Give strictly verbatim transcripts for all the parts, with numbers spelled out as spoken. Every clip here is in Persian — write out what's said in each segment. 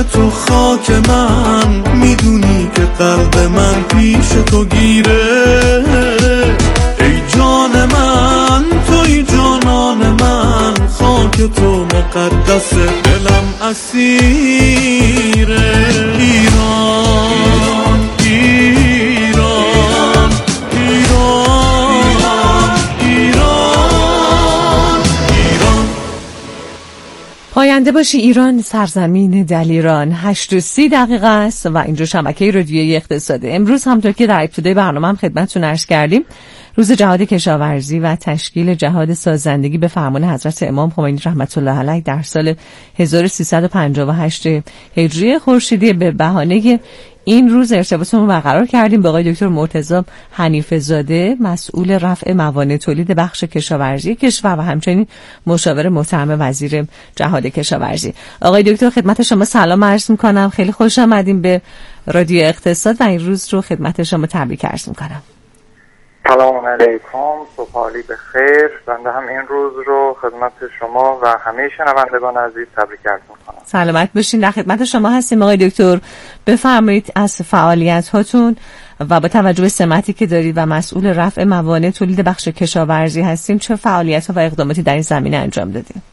تو خاک من، میدونی که قلب من پیش تو گیره. ای جان من توی جانان من، خاک تو مقدسه دلم اسیره. ایران ایران ایران ایران ایران. پاینده باشی ایران، سرزمین دلیران. هشت و سی دقیقه است و اینجا شبکه رادیویی اقتصاده. امروز همونطور که در ابتدای برنامه هم خدمتتون عرض کردیم، روز جهاد کشاورزی و تشکیل جهاد سازندگی به فرمان حضرت امام خمینی رحمت الله علیه در سال هزار و سیصد و پنجاه و هشت هجری خورشیدی. به بهانه این روز ارتباطمون برقرار کردیم با آقای دکتر مرتضی حنیفه زاده، مسئول رفع موانع تولید بخش کشاورزی کشور و همچنین مشاور محترم وزیر جهاد کشاورزی. آقای دکتر خدمت شما سلام عرض می‌کنم، خیلی خوش آمدیم به رادیو اقتصاد و این روز رو خدمت شما تبریک عرض می‌کنم. سلام علیکم، صبح حالی بخیر. بنده هم این روز رو خدمت شما و همه شنوندگان عزیز تبریک عرض می‌کنم. سلامت باشین. در خدمت شما هستیم آقای دکتر. بفرمایید از فعالیت هاتون و با توجه به سمتی که دارید و مسئول رفع موانع تولید بخش کشاورزی هستیم، چه فعالیت ها و اقداماتی در این زمینه انجام دادید؟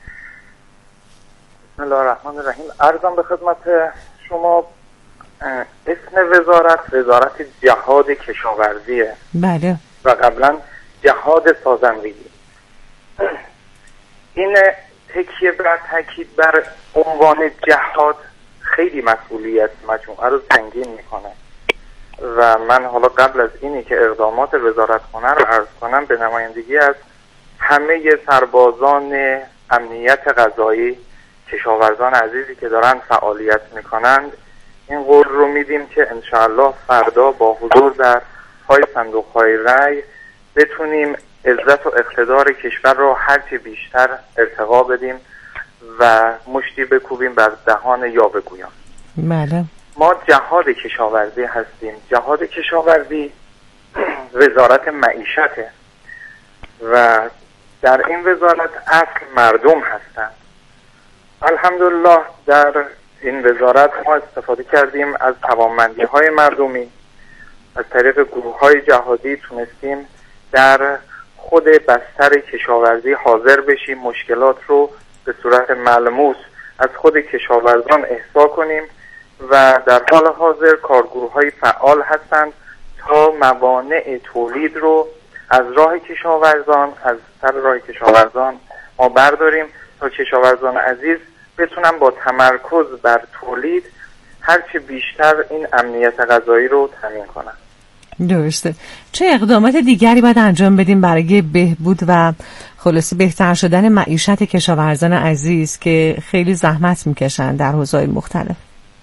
بسم الله الرحمن الرحیم. عرضم به خدمت شما اسم وزارت وزارت جهاد کشاورزیه. بله. و قبلا جهاد سازندگی. این تکیه بر تاکید بر عنوان جهاد خیلی مسئولیت مجموعه رو سنگین میکنه و من حالا قبل از اینی که اقدامات وزارتخانه رو عرض کنم، به نمایندگی از همه سربازان امنیت غذایی، کشاورزان عزیزی که دارن فعالیت میکنند، این قول رو میدیم که انشاءالله فردا با حضور در پای صندوق های رای بتونیم عزت و اقتدار کشور رو هرچی بیشتر ارتقا بدیم و مشتی بکوبیم بر دهان یاوه‌گویان. بله. ما جهاد کشاورزی هستیم. جهاد کشاورزی وزارت معیشته و در این وزارت اصل مردم هستند. الحمدلله در این وزارت ما استفاده کردیم از توانمندی های مردمی. از طریق گروه های جهادی تونستیم در خود بستر کشاورزی حاضر بشیم، مشکلات رو به صورت ملموس از خود کشاورزان احصا کنیم و در حال حاضر کارگروه های فعال هستند تا موانع تولید رو از راه کشاورزان، از سر راه کشاورزان ما برداریم تا کشاورزان عزیز بتونن با تمرکز بر تولید هرچی بیشتر این امنیت غذایی رو تامین کنن. درسته. چه اقدامات دیگری باید انجام بدیم برای بهبود و خلاصه بهتر شدن معیشت کشاورزان عزیز که خیلی زحمت میکشن در حوزه‌های مختلف؟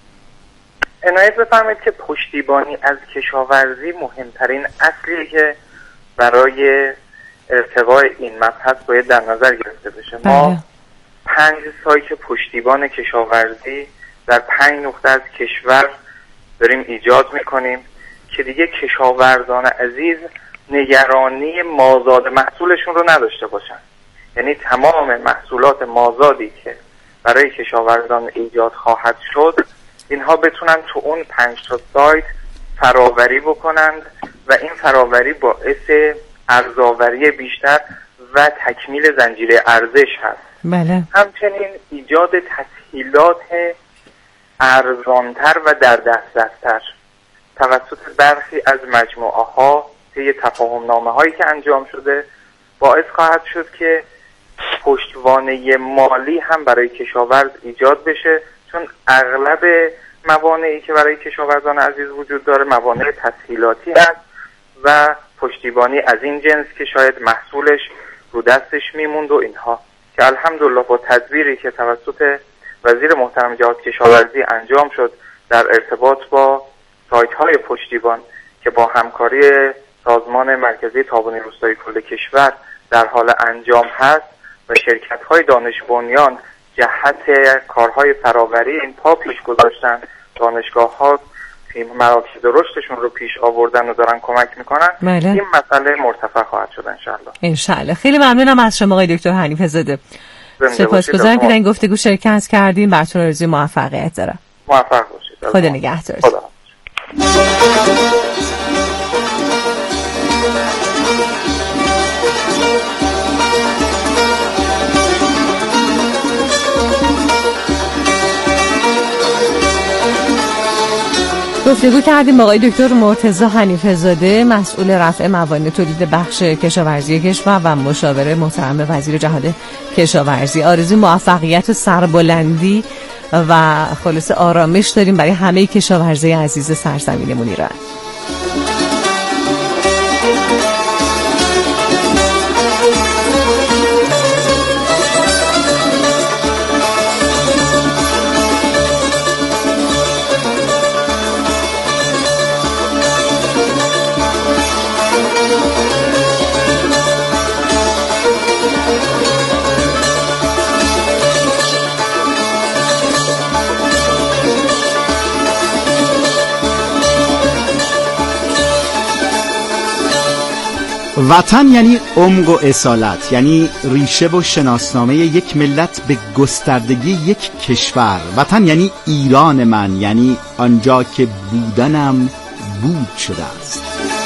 عنایت بفرمایید که پشتیبانی از کشاورزی مهمترین اصلیه که برای ارتقای این مبحث باید در نظر گرفته بشه. بله. ما پنج سایت پشتیبان کشاورزی در پنج نقطه از کشور داریم ایجاد میکنیم که دیگه کشاورزان عزیز نگرانی مازاد محصولشون رو نداشته باشن. یعنی تمام محصولات مازادی که برای کشاورزان ایجاد خواهد شد، اینها بتونن تو اون پنج تا سایت فراوری بکنند و این فراوری باعث ارزآوری بیشتر و تکمیل زنجیره ارزش هست. بله. همچنین ایجاد تسهیلات ارزانتر و در دسترستر توسط برخی از مجموعه ها طی تفاهم نامه هایی که انجام شده باعث خواهد شد که پشتوانه مالی هم برای کشاورز ایجاد بشه، چون اغلب موانعی که برای کشاورزان عزیز وجود داره موانع تسهیلاتی هست و پشتیبانی از این جنس که شاید محصولش رو دستش میموند و اینها، که الحمدلله با تدبیری که توسط وزیر محترم جهاد کشاورزی انجام شد در ارتباط با سایت های پشتیبان که با همکاری سازمان مرکزی تعاون روستایی کل کشور در حال انجام هست و شرکت های دانش بنیان جهت کارهای فراوری این پا پیش گذاشتن، دانشگاه ها مراکز رشدشون رو پیش آوردن و دارن کمک میکنن. بله. این مسئله مرتفع خواهد شد انشالله. انشالله. خیلی ممنونم از شما آقای دکتر حنیفه زاده. سپاسگزارم که در این گفتگو شرکت کردیم. براتون آرزوی موفقیت دارم. موفق باشید. خدا نگهدار. خدا. گفتگو کردیم با آقای دکتر مرتضی حنیفه زاده، مسئول رفع موانع تولید بخش کشاورزی کشور و مشاور محترم وزیر جهاد کشاورزی. آرزوی موفقیت و سربلندی و خلاص آرامش داریم برای همه کشاورزی عزیز سرزمینمون ایران. وطن یعنی عمق و اصالت، یعنی ریشه و شناسنامه یک ملت به گستردگی یک کشور. وطن یعنی ایران من، یعنی آنجا که بودنم بود شده است.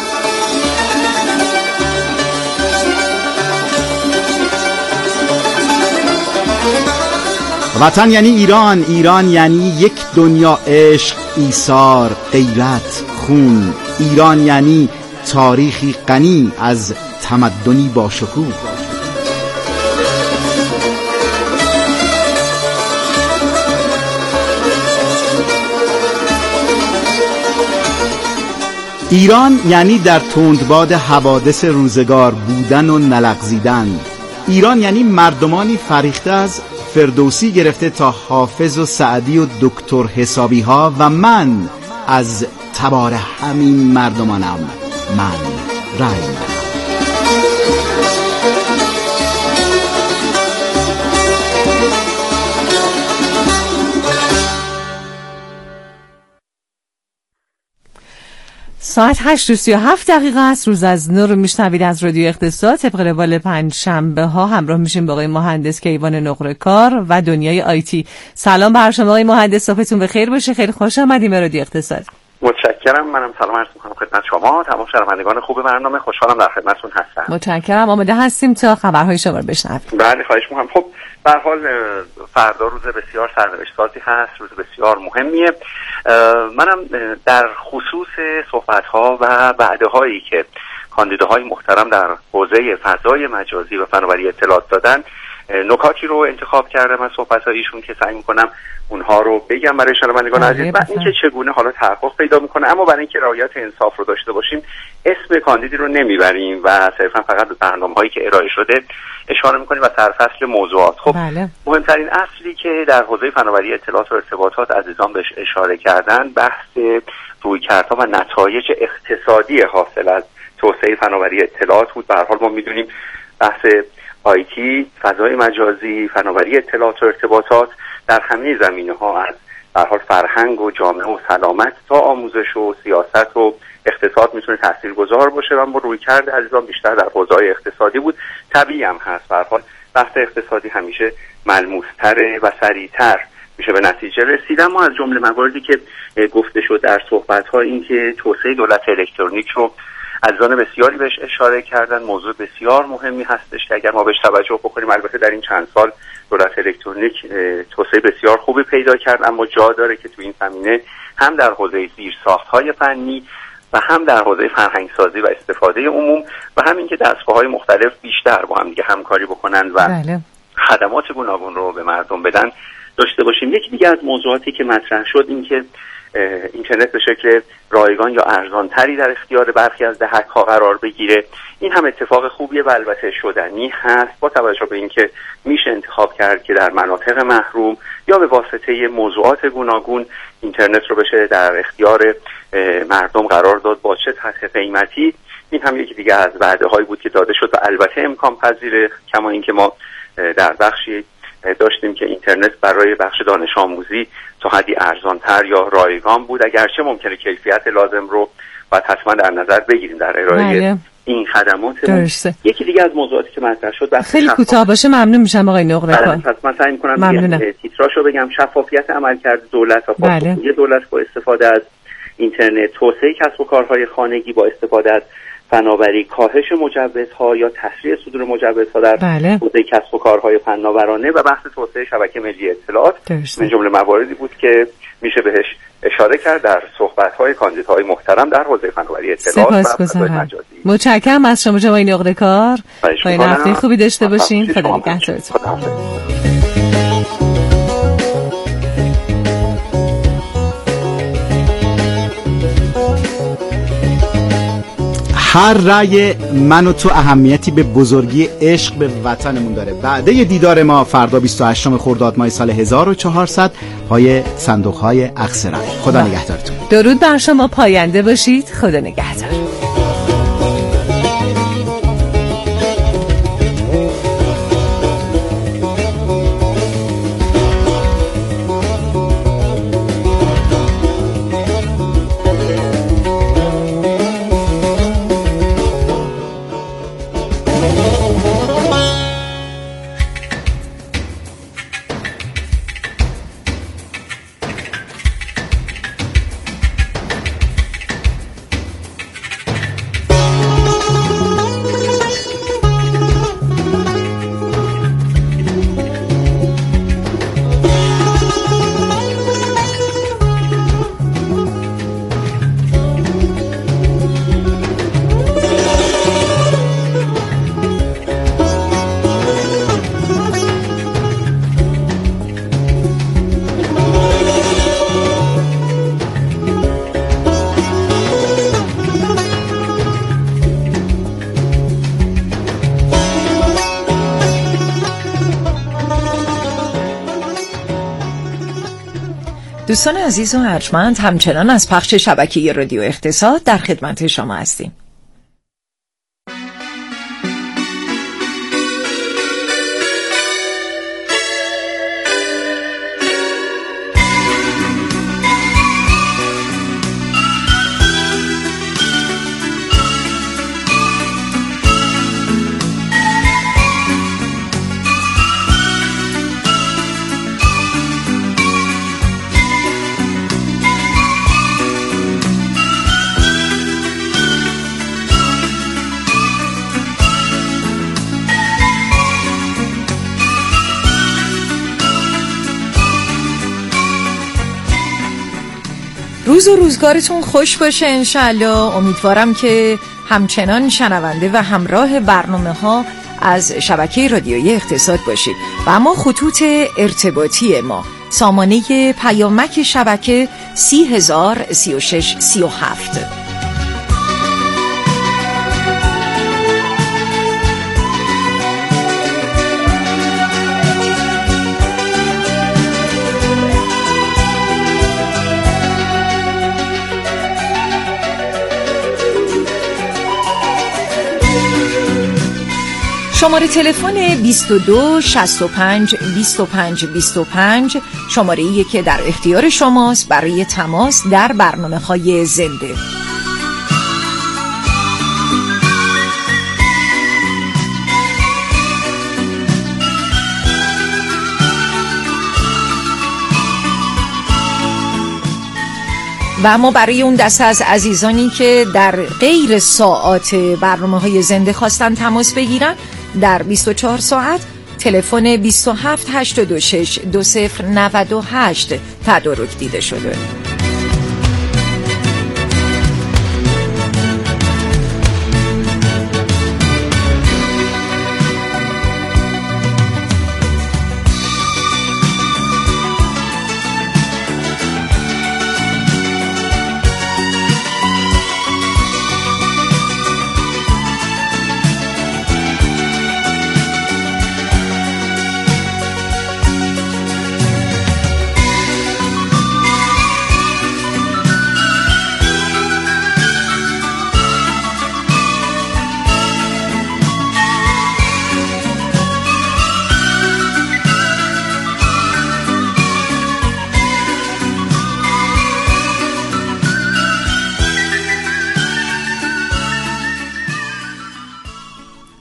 وطن یعنی ایران، ایران یعنی یک دنیا عشق، ایثار، غیرت، خون. ایران یعنی تاریخی غنی از تمدنی با شکوه. ایران یعنی در تندباد حوادث روزگار بودن و نلغزیدن. ایران یعنی مردمانی فریخته از فردوسی گرفته تا حافظ و سعدی و دکتر حسابی ها، و من از تبار همین مردمانم. من رای ساعت هشت و سی و هفت دقیقه است. روز از نو رو میشنوید از رادیو اقتصاد. طبق روال پنج شنبه ها همراه میشیم با آقای مهندس کیوان نقره کار و دنیای آیتی. سلام بر شما آقای مهندس، صبحتون بخیر باشه. خیلی خوش آمدید به رادیو اقتصاد. متشکرم. منم سلام عرض می‌کنم خدمت شما تمام شنوندگان خوب برنامه. خوشحالم در خدمتتون هستم. متشکرم. آماده هستیم تا خبرهای شما رو بشنویم. بله خواهش می‌کنم. خب به هر حال فردا روز بسیار سرنوشت‌سازی هست، روز بسیار مهمیه. منم در خصوص صحبت‌ها و وعده‌هایی که کاندیداهای محترم در حوزه فضای مجازی و فناوری اطلاعات دادن نکاتی رو انتخاب کردم از صحبت‌های ایشون که سعی می‌کنم اونها رو بگم برای شنوندگان عزیز و اینکه چگونه حالا تحقق پیدا میکنه. اما برای اینکه رعایت انصاف رو داشته باشیم اسم کاندیدی رو نمیبریم و صرفا فقط به برنامه‌هایی که ارائه شده اشاره میکنیم و سرفصل موضوعات. خب بله. مهمترین اصلی که در حوزه فناوری اطلاعات و ارتباطات عزیزان بهش اشاره کردن بحث رویکردها و نتایج اقتصادی حاصل از توسعه فناوری اطلاعات بود. به هر حال ما میدونیم بحث آیتی، فضای مجازی، فناوری اطلاعات و ارتباطات در همه زمینه‌ها از به هر حال فرهنگ و جامعه و سلامت تا آموزش و سیاست و اقتصاد میتونه تاثیرگذار باشه و ما رویکرد عزیزان بیشتر در حوزه اقتصادی بود. طبیعی هم هست. به هر حال بحث اقتصادی همیشه ملموس‌تر و سریع‌تر میشه به نتیجه رسید. اما از جمله مواردی که گفته شد در صحبت‌ها این که توسعه دولت الکترونیک رو عزیزان بسیاری بهش اشاره کردن. موضوع بسیار مهمی هستش که اگر ما بهش توجه بکنیم، البته در این چند سال دولت الکترونیک توسعه بسیار خوبی پیدا کرد، اما جا داره که تو این زمینه هم در حوزه زیرساخت‌های فنی و هم در حوزه فرهنگسازی و استفاده عموم و همین که دستگاه‌های مختلف بیشتر با هم دیگه همکاری بکنن و بله. خدمات گوناگون رو به مردم بدن داشته باشیم. یکی دیگه از موضوعاتی که مطرح شد این که اینترنت به شکل رایگان یا ارزانتری در اختیار برخی از دهک‌ها قرار بگیره. این هم اتفاق خوبیه و البته شدنی هست با توجه به اینکه میشه انتخاب کرد که در مناطق محروم یا به واسطه موضوعات گوناگون اینترنت رو بشه در اختیار مردم قرار داد با چه سطح قیمتی. این هم یکی دیگه از وعده‌هایی بود که داده شد و البته امکان پذیره، کما اینکه ما در بخشی داشتیم که اینترنت برای بخش دانش آموزی تا حدی ارزانتر یا رایگان بود، اگرچه ممکنه کیفیت لازم رو باید حتما در نظر بگیریم در ارائه این خدمات. درسته. یکی دیگه از موضوعاتی که مطرح شد خیلی کوتاه باشه ممنون میشم آقای نقره‌کار. پس من سعی می‌کنم تیتراشو بگم. شفافیت عملکرد دولت و پاسخگویی دولت با استفاده از اینترنت، توسعه کسب و کارهای خانگی با استفاده از فناوری، کاهش مجوزها یا تسریع صدور مجوزها در حوزه کسب و کارهای فناورانه و بحث توسعه شبکه ملی اطلاعات من جمله مواردی بود که میشه بهش اشاره کرد در صحبت‌های کاندیداهای محترم در حوزه فناوری اطلاعات و فضای مجازی. متشکرم از شما جناب نقره‌کار. پایان هفته خوبی داشته باشین. خدا نگهدارتون. هر رأی من و تو اهمیتی به بزرگی عشق به وطنمون داره. بعد دیدار ما فردا بیست و هشتم خرداد ماه سال هزار و چهارصد پای صندوق‌های اقصی رای. خدا نگهدارتون. درود بر شما، پاینده باشید. خدا نگهدار. دوستان عزیز و ارجمند، همچنان از پخش شبکه رادیو اقتصاد در خدمت شما هستیم. روز و روزگارتون خوش باشه انشالله. امیدوارم که همچنان شنونده و همراه برنامه ها از شبکه رادیویی اقتصاد باشید. و اما خطوط ارتباطی ما: سامانه پیامک شبکه سی هزار سی و شش سی و هفت. شماره تلفن بیست و دو شصت و پنج بیست و پنج بیست و پنج شماره‌ای که در اختیار شماست برای تماس در برنامه‌های زنده. و اما برای اون دسته از عزیزانی که در غیر ساعات برنامه‌های زنده خواستن تماس بگیرن، در بیست و چهار ساعت تلفن بیست و هفت هشتاد و شش دو صفر نود و هشت تدارک دیده شده.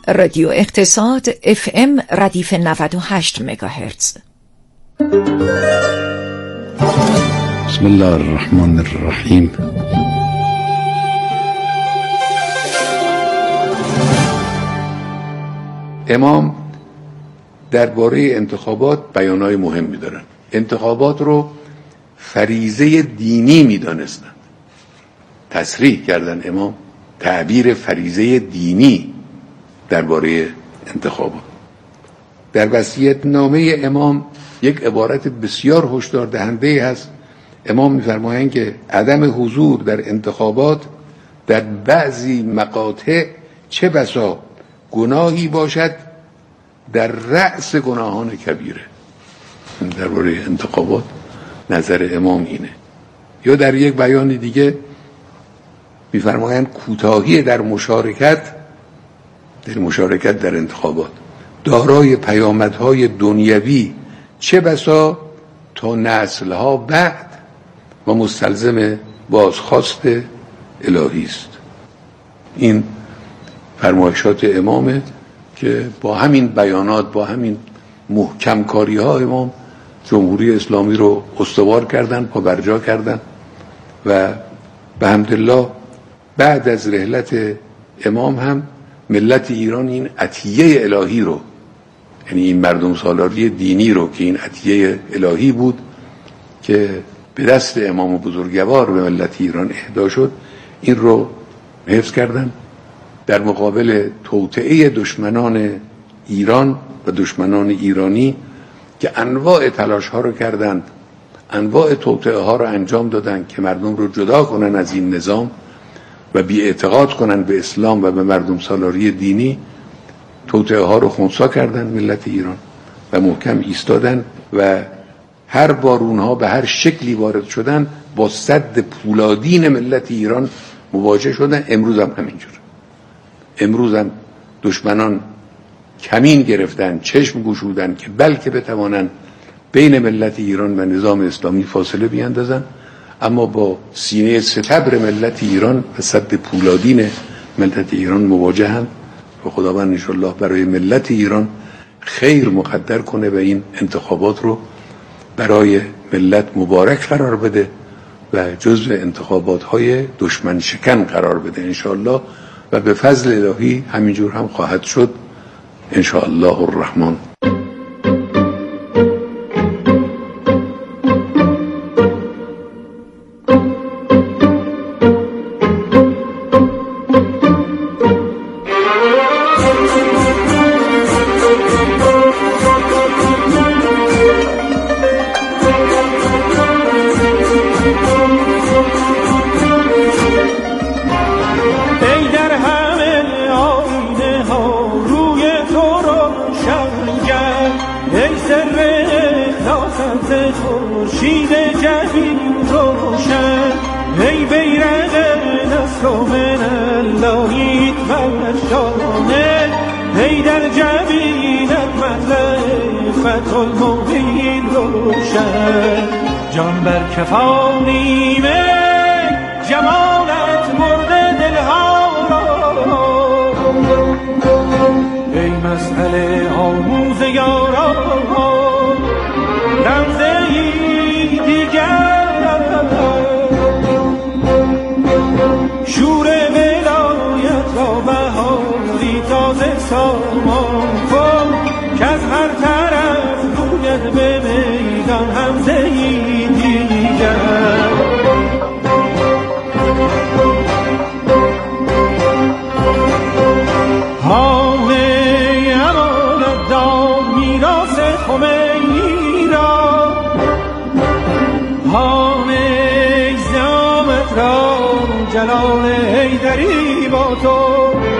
رادیو اقتصاد اف ام ردیف نود و هشت مگاهرتز. بسم الله الرحمن الرحیم. امام درباره انتخابات بیانای مهمی دارن. انتخابات رو فریضه دینی میدانستن. تصریح کردن امام تعبیر فریضه دینی درباره انتخابات. در وصیت نامه امام یک عبارت بسیار هشدار دهنده هست. امام می‌فرمایند که عدم حضور در انتخابات در بعضی مقاطع چه بسا گناهی باشد در رأس گناهان کبیره. درباره انتخابات نظر امام اینه. یا در یک بیان دیگه می‌فرمایند کوتاهی در مشارکت در مشارکت در انتخابات دارای پیامدهای دنیوی چه بسا تا نسل‌ها بعد و مستلزم بازخواست الهی است. این فرمایشات امامه که با همین بیانات، با همین محکم کاری ها امام جمهوری اسلامی رو استوار کردن، پابرجا کردن و به حمدالله بعد از رحلت امام هم ملت ایران این عطیه الهی رو، یعنی این مردم سالاری دینی رو که این عطیه الهی بود که به دست امام بزرگوار به ملت ایران اهدا شد، این رو حفظ کردن در مقابل توطئه دشمنان ایران و دشمنان ایرانی که انواع تلاش ها رو کردند، انواع توطئه ها رو انجام دادن که مردم رو جدا کنن از این نظام و بی اعتقاد کنن به اسلام و به مردم سالاری دینی. توطئه ها رو خنثی کردن ملت ایران و محکم ایستادن و هر بار اونها به هر شکلی وارد شدن با سد پولادین ملت ایران مواجه شدن. امروز هم همینجور. امروز هم دشمنان کمین گرفتن، چشم گشودن که بلکه بتوانن بین ملت ایران و نظام اسلامی فاصله بیاندازن، اما با سینه ستبر ملت ایران و سد پولادین ملت ایران مواجهند و خداوند انشالله برای ملت ایران خیر مقدر کنه و این انتخابات رو برای ملت مبارک قرار بده و جزو انتخابات های دشمن شکن قرار بده انشالله و به فضل الهی همینجور هم خواهد شد انشالله الرحمن. جان بر کفانی می جمالت مرد دلها را، ای مسئله آموزگاران رمزی دیگر، شور ولایت را بهاری تازه سامان کن که از هر طرف روید به میدان همزه دیگر. حامی امانت دار میراث خمینی را، حامی زیامت را جلال حیدری با تو،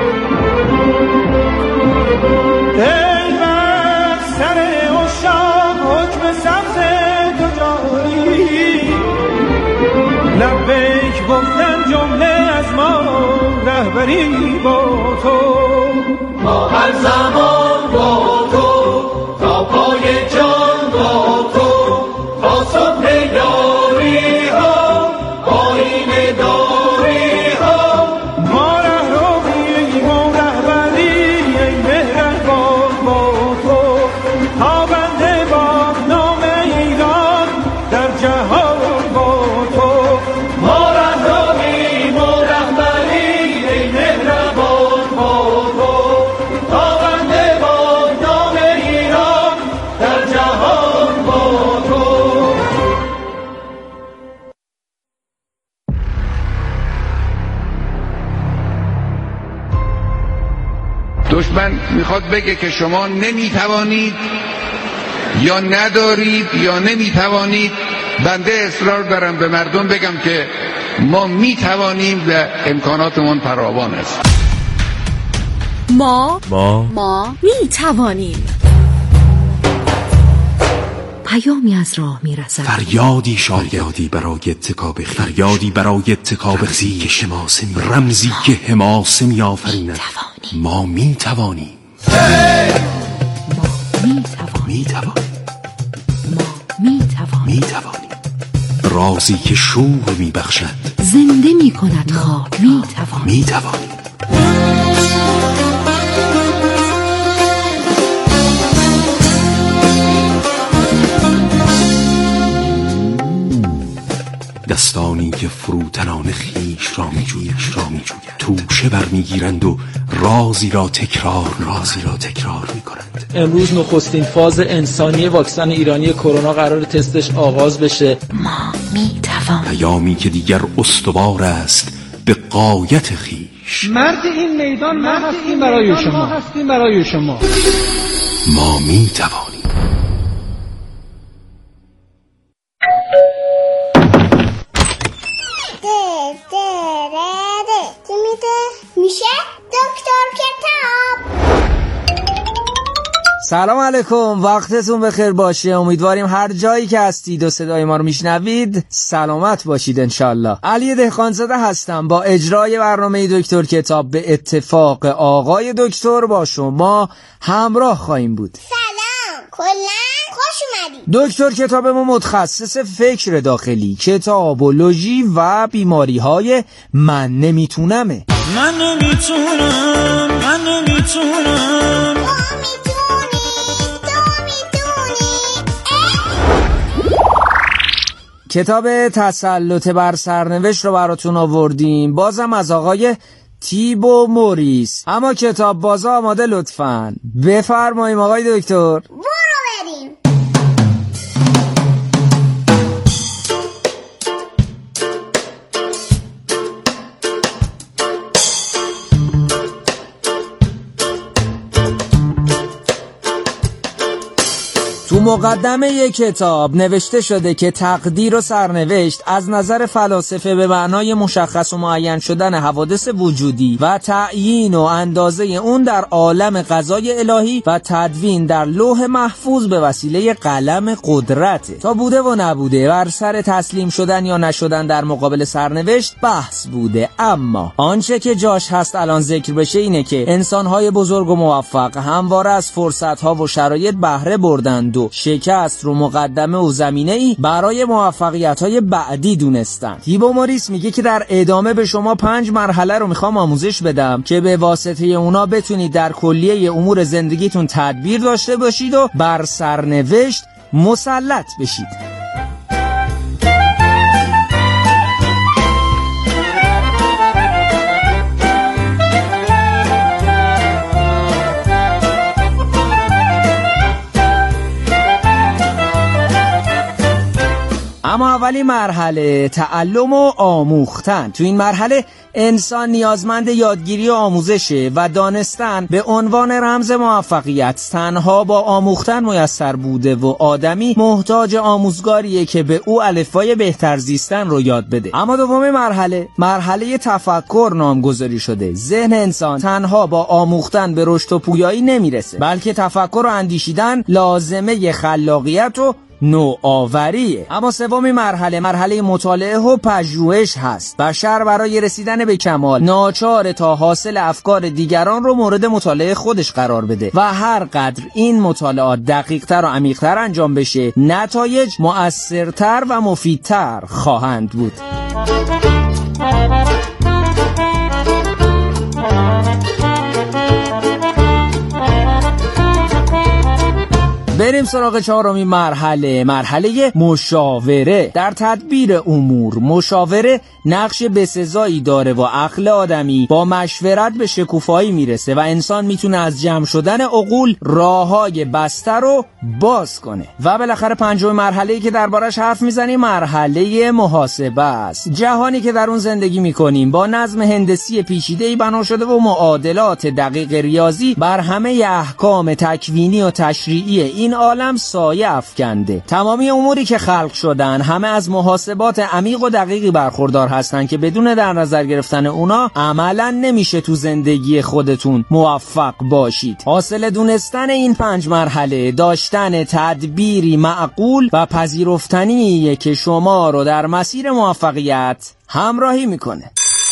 ای بر سر عشاق حکم سبز تو جاری، لبیک گفتن جمله از ما رهبری با تو، ما هر زمان با تو تا پای جان با تو، تا صبح یاری ها آیین داری ها، ما ره رویم و رهبری ای دشمن میخواد بگه که شما نمیتوانید یا ندارید یا نمیتوانید. بنده اصرار دارم به مردم بگم که ما میتوانیم و امکاناتمون فراوان است. ما ما ما میتوانیم. پیامی از راه میرسد، فریادی شایدی برای اتکاب خیش، فریادی برای اتکاب خیش، رمزی که حماسه می آفریند. ما می توانیم. ما می توانیم. می توانیم. ما می توانیم. می توانیم. رازی که شور می بخشد، زنده می کند خاک. می توانیم. می توانیم. دستانی که فروتنان خیش را می جوید، را می جوید. توشه برمیگیرند و رازی را تکرار رازی را تکرار می کنند. امروز نخستین فاز انسانی واکسن ایرانی کرونا قرار تستش آغاز بشه. ما می توانیم. پیامی که دیگر استوار است به غایت خیش. مرد این میدان ما هستیم برای شما، هستیم برای شما. ما می توانیم. میشه دکتر کتاب. سلام علیکم، وقتتون بخیر باشه. امیدواریم هر جایی که هستید و صدای ما رو میشنوید سلامت باشید انشالله. علی دهقانزاده هستم. با اجرای برنامه دکتر کتاب به اتفاق آقای دکتر با شما همراه خواهیم بود. سلام، کلاً خوش اومدید. دکتر کتاب ما متخصص فکر داخلی، کتابولوژی و بیماری های من نمیتونمه. من نمیتونم، من نمیتونم. تو میتونی، تو میتونی. کتاب تسلط بر سرنوشت رو براتون آوردیم، بازم از آقای تیبو موریس. اما کتاب بازا آماده لطفاً. بفرماییم آقای دکتر. برو بریم. تو مقدمه یک کتاب نوشته شده که تقدیر و سرنوشت از نظر فلاسفه به معنای مشخص و معین شدن حوادث وجودی و تعیین و اندازه اون در عالم قضای الهی و تدوین در لوح محفوظ به وسیله قلم قدرته. تا بوده و نبوده بر سر تسلیم شدن یا نشدن در مقابل سرنوشت بحث بوده، اما آنچه که جاش هست الان ذکر بشه اینه که انسان‌های بزرگ و موفق همواره از فرصت‌ها و شرایط بهره بردند و شکست رو مقدمه و زمینه ای برای موفقیت‌های بعدی دونستن. تیبو موریس میگه که در ادامه به شما پنج مرحله رو میخوام آموزش بدم که به واسطه اونا بتونید در کلیه امور زندگیتون تدبیر داشته باشید و بر سرنوشت مسلط بشید. اما اولی مرحله تعلم و آموختن. تو این مرحله انسان نیازمند یادگیری و آموزشه و دانستن به عنوان رمز موفقیت تنها با آموختن میسر بوده و آدمی محتاج آموزگاریه که به او الفبای بهتر زیستن رو یاد بده. اما دوم مرحله مرحله تفکر نامگذاری شده. ذهن انسان تنها با آموختن به رشد و پویایی نمیرسه، بلکه تفکر و اندیشیدن لازمه خلاقیت و نوآوریه. اما سومی مرحله مرحله مطالعه و پژوهش هست. بشر برای رسیدن به کمال ناچار تا حاصل افکار دیگران رو مورد مطالعه خودش قرار بده و هر قدر این مطالعات دقیق‌تر و عمیق‌تر انجام بشه نتایج مؤثرتر و مفیدتر خواهند بود. بریم سراغ چهارمین مرحله، مرحله مشاوره. در تدبیر امور مشاوره نقش بسزایی داره و عقل آدمی با مشورت به شکوفایی میرسه و انسان میتونه از جمع شدن عقول راههای بسته رو باز کنه. و بالاخره پنجمین مرحله‌ای که دربارش حرف میزنیم مرحله محاسبه است. جهانی که در اون زندگی میکنیم با نظم هندسی پیچیده‌ای بنا شده و معادلات دقیق ریاضی بر همه احکام تکوینی و تشریعی این عالم سایه افکنده. تمامی اموری که خلق شدن همه از محاسبات عمیق و دقیقی برخوردار هستن که بدون در نظر گرفتن اونا عملا نمیشه تو زندگی خودتون موفق باشید. حاصل دونستن این پنج مرحله داشتن تدبیری معقول و پذیرفتنیه که شما رو در مسیر موفقیت همراهی میکنه.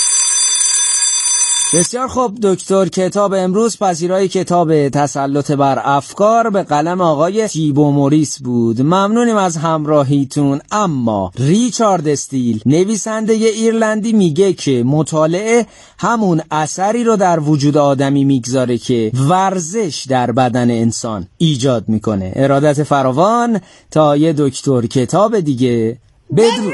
بسیار خوب دکتر، کتاب امروز پذیرای کتاب تسلط بر افکار به قلم آقای تیبو موریس بود. ممنونیم از همراهیتون. اما ریچارد استیل نویسنده ایرلندی میگه که مطالعه همون اثری رو در وجود آدمی میگذاره که ورزش در بدن انسان ایجاد میکنه. ارادت فراوان تا یه دکتر کتاب دیگه. بدرود.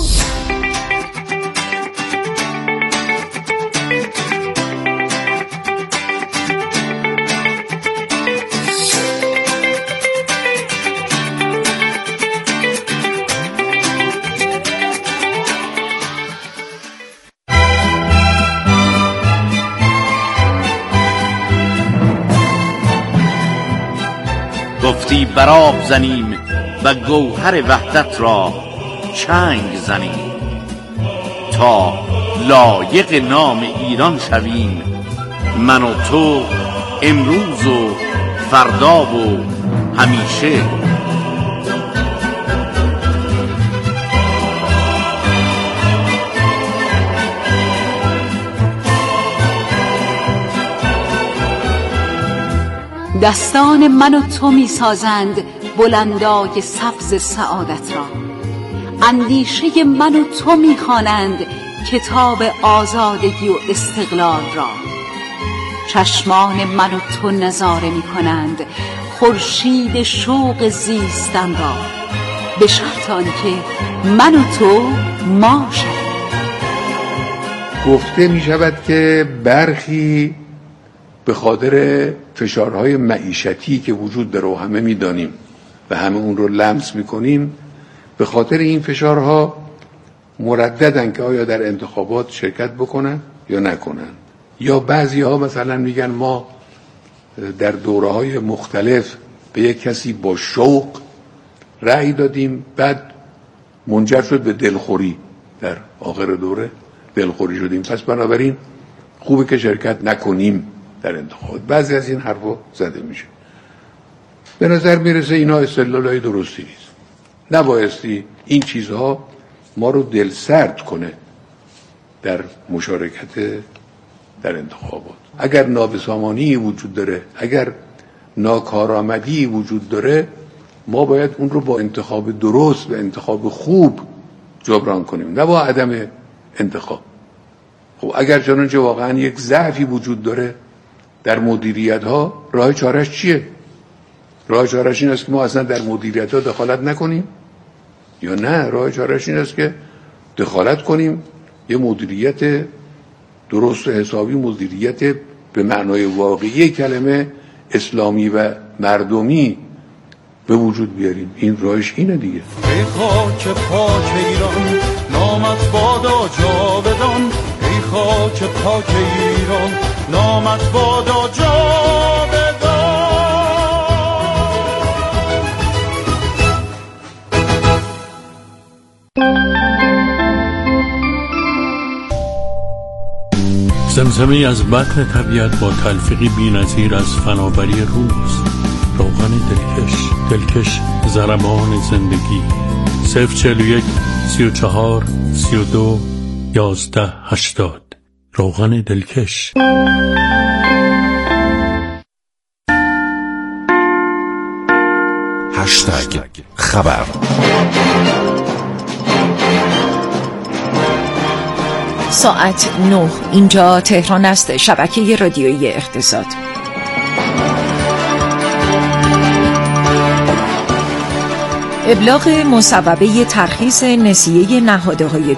گفتی براب زنیم و گوهر وحدت را چنگ زنیم تا لایق نام ایران شویم، من و تو امروز و فردا و همیشه. دستان من و تو می سازند بلندای سبز سعادت را، اندیشه من و تو می خوانند کتاب آزادگی و استقلال را. چشمان من و تو نظاره می کنند خورشید شوق زیستن را، به شرط آنکه من و تو ما شویم. گفته می شود که برخی به خاطر فشارهای معیشتی که وجود داره و همه میدانیم و همه اون رو لمس میکنیم، به خاطر این فشارها مرددن که آیا در انتخابات شرکت بکنن یا نکنن. یا بعضی ها مثلا میگن ما در دوره های مختلف به یک کسی با شوق رأی دادیم، بعد منجر شد به دلخوری، در آخر دوره دلخوری شدیم، پس بنابراین خوبه که شرکت نکنیم در انتخابات. بعضی از این حرفا زده میشه. به نظر میرسه اینا استدلالای درستی نیست. نبایستی این چیزها ما رو دلسرد کنه در مشارکت در انتخابات. اگر نابسامانی وجود داره، اگر ناکارآمدی وجود داره، ما باید اون رو با انتخاب درست و انتخاب خوب جبران کنیم، نه با عدم انتخاب. خب اگر چنانچه واقعا یک ضعفی وجود داره در مدیریت ها، راه چارش چیه؟ راه چارش این است که ما اصلا در مدیریت ها دخالت نکنیم، یا نه راه چارش این است که دخالت کنیم، یه مدیریت درست و حسابی، مدیریت به معنای واقعی کلمه اسلامی و مردمی به وجود بیاریم. این راهش اینه دیگه. ای خاک پاک ایران نامت بادا جاودان، ای خاک پاک ایران نامت بادا جاودان. زمزمه از بطن طبیعت با تلفیقی بی‌نظیر از فناوری روز. روغن دلکش، دلکش ضربان زندگی. صفر چهل و یک سی و چهار سی و دو یازده هشتاد. روغن دلکش. هشتگ خبر. ساعت نه، اینجا تهران است، شبکه رادیویی اقتصاد. ابلاغ مصوبه ترخیص نسیه نهادهای